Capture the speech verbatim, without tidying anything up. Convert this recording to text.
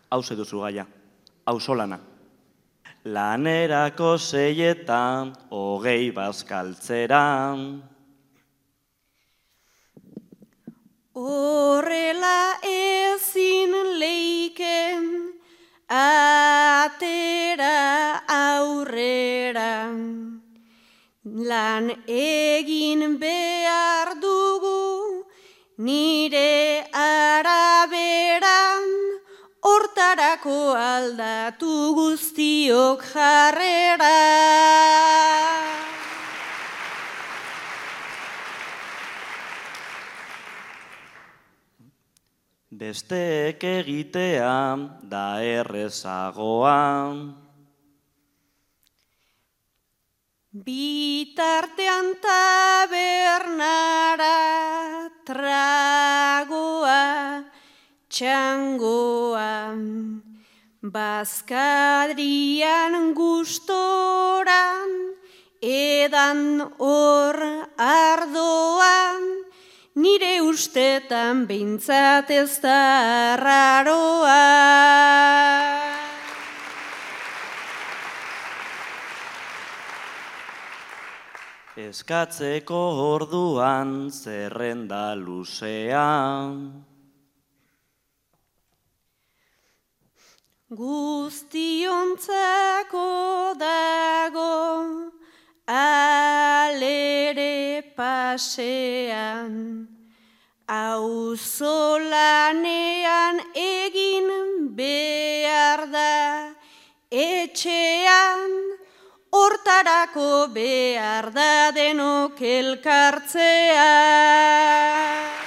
Hauze duzu gaia, auzolana. Lanerako seietan, hogei bazkaltzeran. Horrela ezin leiken, atera aurrera. Lan egin behar dugu, nire araberan, hortarako aldatu guztiok jarrera. Besteek egitea da errezagoa. Bitartean tabernara, tragoa, txangoa, bazkadrian gustoran, edan hor ardoan, nire ustetan behintzat ez da raroa. Eskatzeko orduan zerrenda luzean. Guztiontzako dago alere pasean, auzolanean egin behar da etxean, hortarako behar da denok elkartzea.